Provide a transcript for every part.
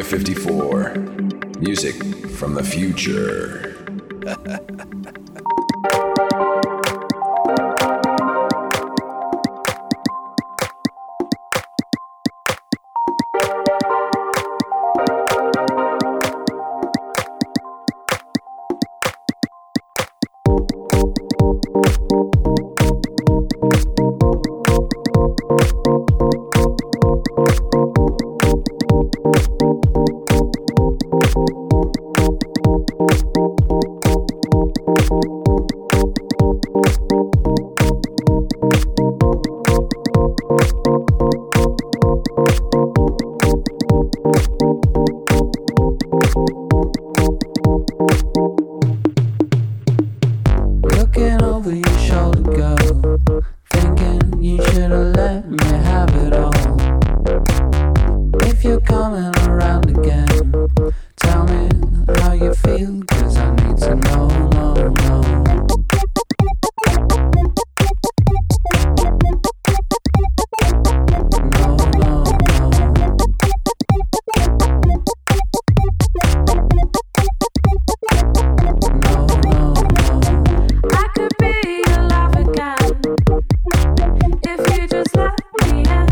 54. Music from the future. If you just let me in.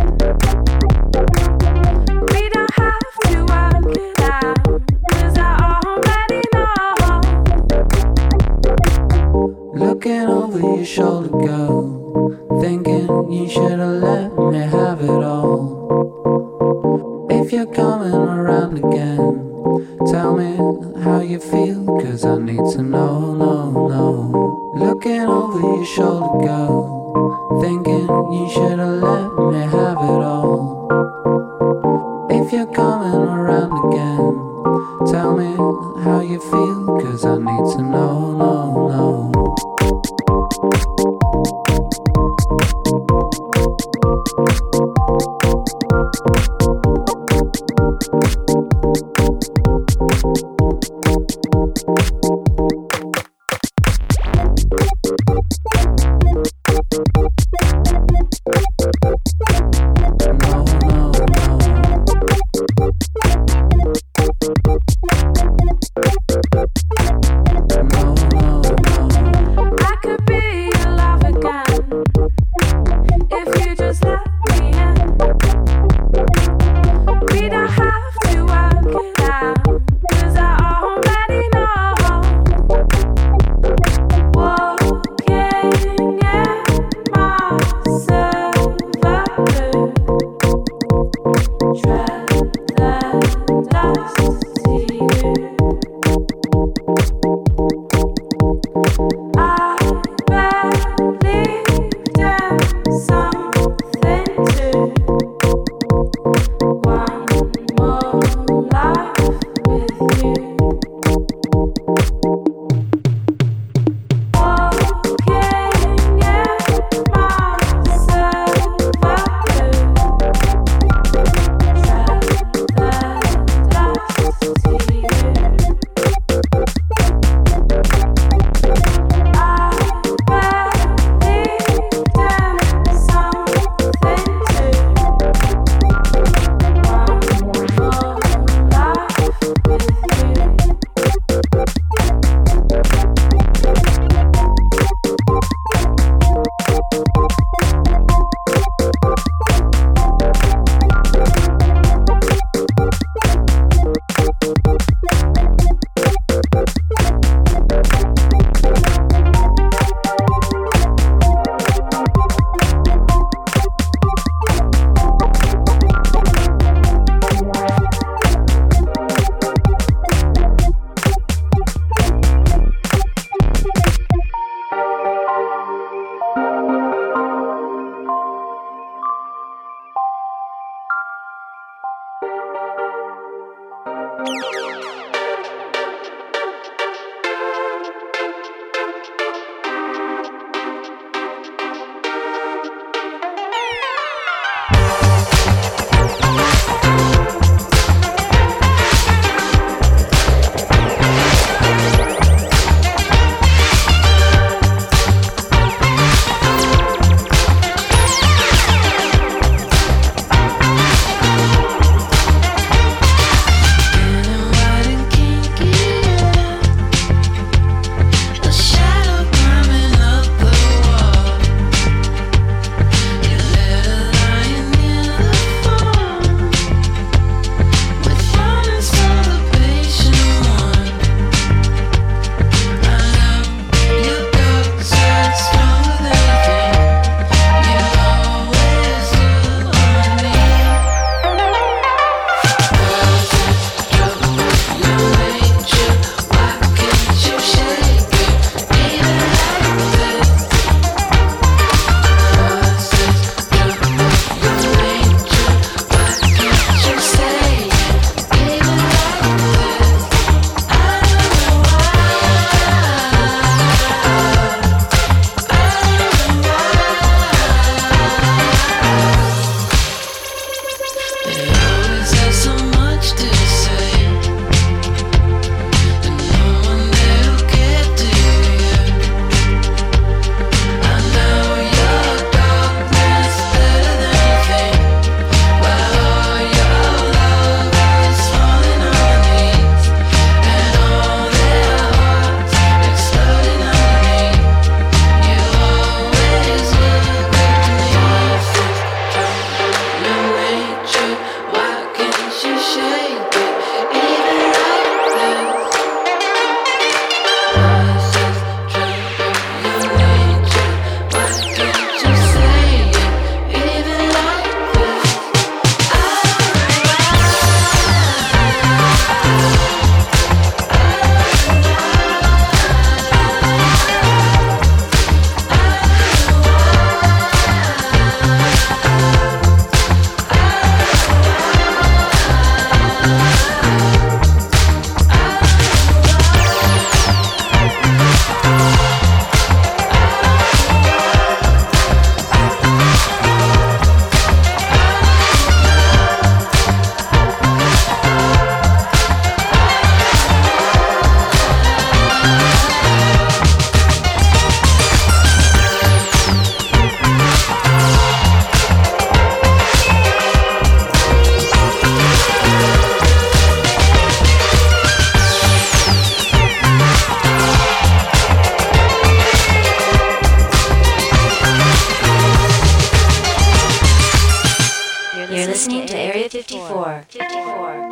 You're listening to Area 54. 54.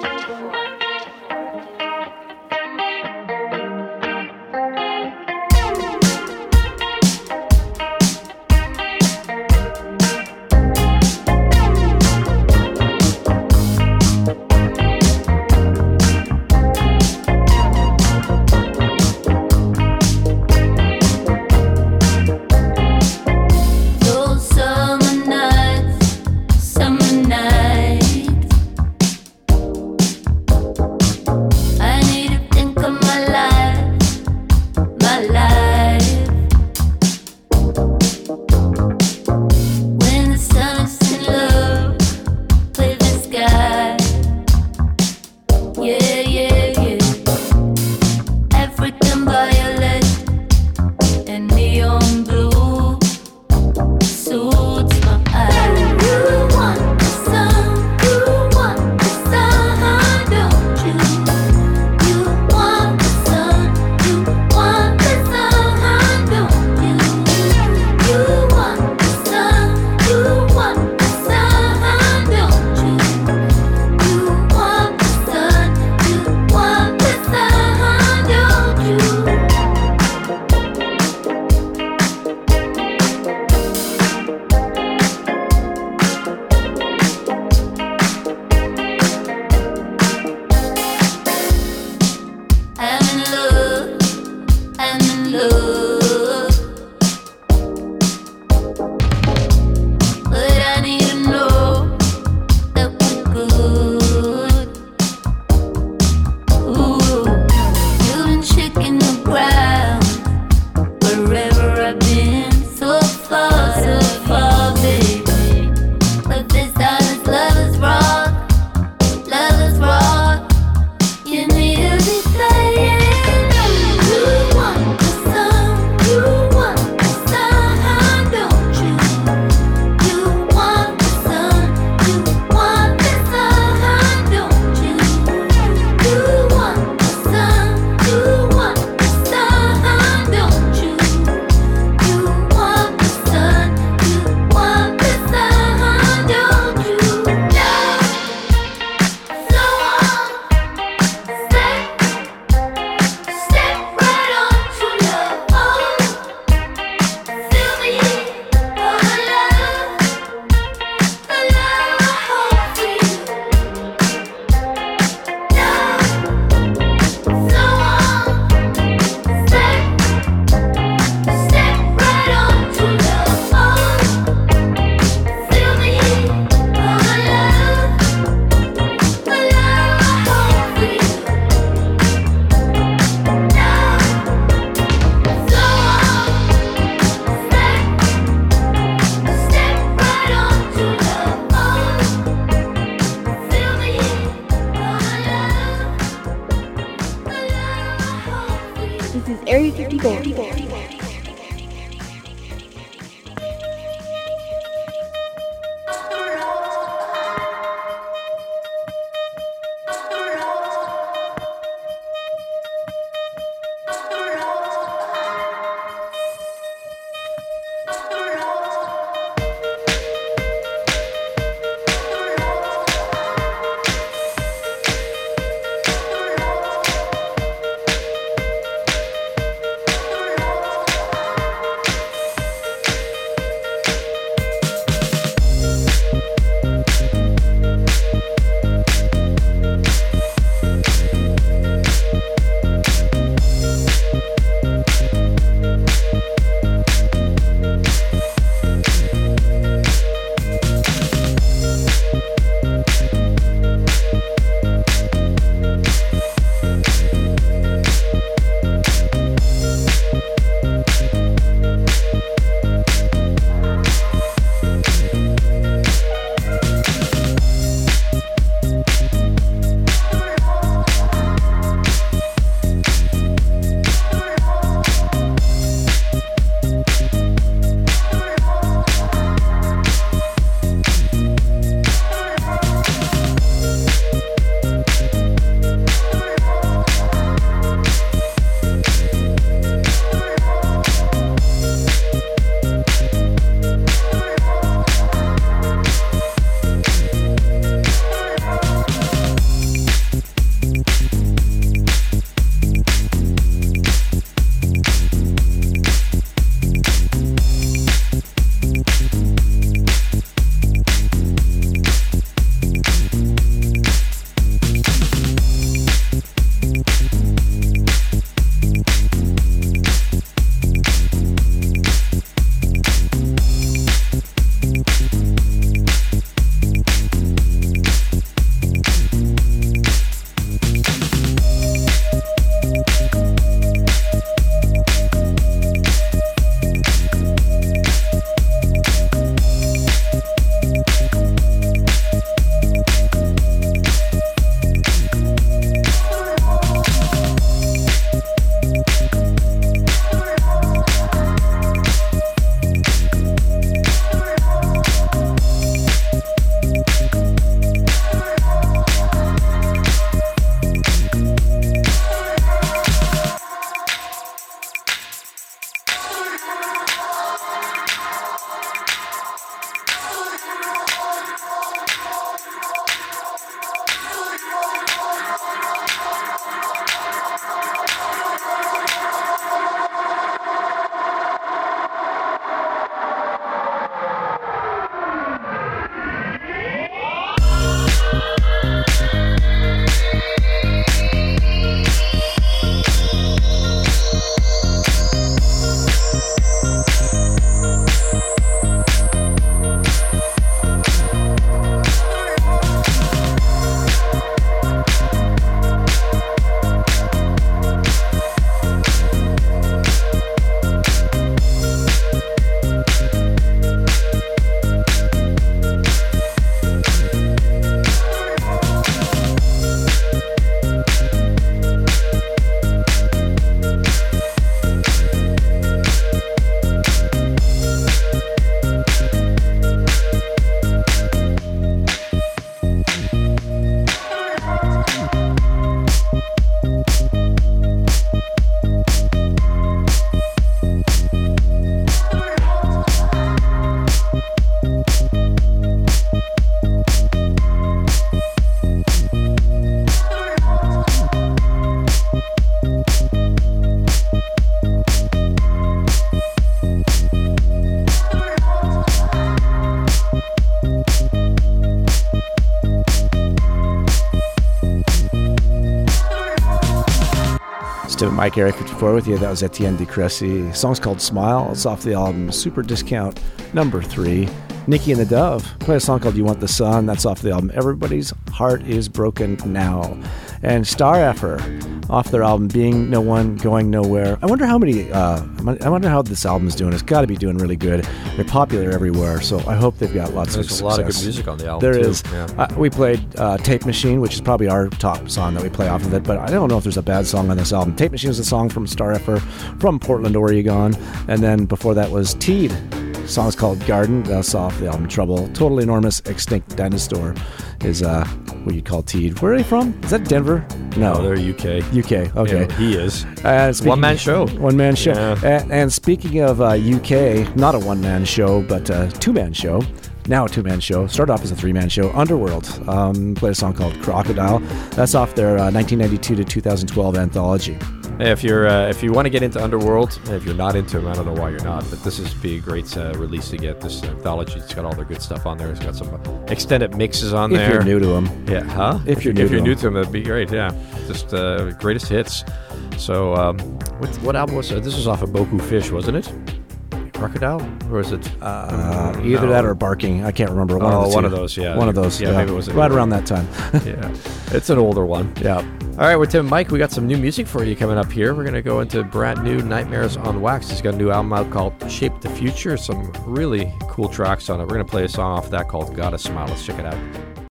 It's Tim and Mike, Area 54 with you. That was Etienne de Crécy. The song's called Smile. It's off the album Super Discount number 3. Nikki and the Dove play a song called You Want the Sun. That's off the album Everybody's Heart is Broken Now. And Star Effer off their album Being No One, Going Nowhere. I wonder how many, I wonder how this album is doing. It's got to be doing really good. They're popular everywhere, so I hope they've got lots of success. There's a lot of good music on the album, There too. is. Yeah. We played Tape Machine, which is probably our top song that we play off of it, but I don't know if there's a bad song on this album. Tape Machine is a song from Star Effer from Portland, Oregon, and then before that was Teed. The song's called Garden. That's off the album Trouble. Total Enormous Extinct Dinosaur is what you call Teed. Where are they from? Is that Denver? No, they're UK. UK, okay. Yeah, he is. One-man show. One-man show. Yeah. And speaking of UK, not a one-man show, but a two-man show. Now a two-man show. Started off as a three-man show. Underworld played a song called Crocodile. That's off their 1992 to 2012 anthology. If you want to get into Underworld, if you're not into them, I don't know why you're not, but this would be a great release to get. This anthology, it's got all their good stuff on there. It's got some extended mixes on there. If you're new to them. Yeah, huh? If you're new to them, that'd be great, yeah. Just greatest hits. So, what album was it? This was off of Boku Fish, wasn't it? Crocodile? Or is it? Either that or Barking. I can't remember. One of those, yeah. One of those, yeah. Maybe it was right around that time. Yeah. It's an older one. Yeah. All right, with Tim and Mike, we got some new music for you coming up here. We're going to go into brand new Nightmares on Wax. He's got a new album out called Shape the Future. Some really cool tracks on it. We're going to play a song off that called Gotta Smile. Let's check it out.